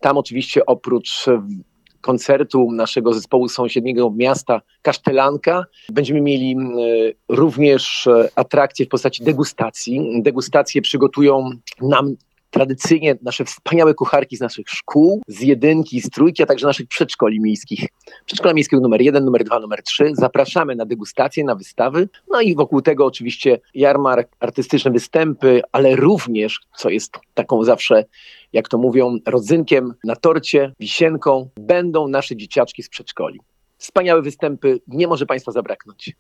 Tam oczywiście oprócz koncertu naszego zespołu z sąsiedniego miasta Kasztelanka będziemy mieli również atrakcje w postaci degustacji. Degustacje przygotują nam tradycyjnie nasze wspaniałe kucharki z naszych szkół, z jedynki, z trójki, a także naszych przedszkoli miejskich. Przedszkola miejskiego numer 1, numer 2, numer 3. Zapraszamy na degustacje, na wystawy. No i wokół tego oczywiście jarmark, artystyczne występy, ale również, co jest taką zawsze, jak to mówią, rodzynkiem na torcie, wisienką, będą nasze dzieciaczki z przedszkoli. Wspaniałe występy, nie może Państwa zabraknąć.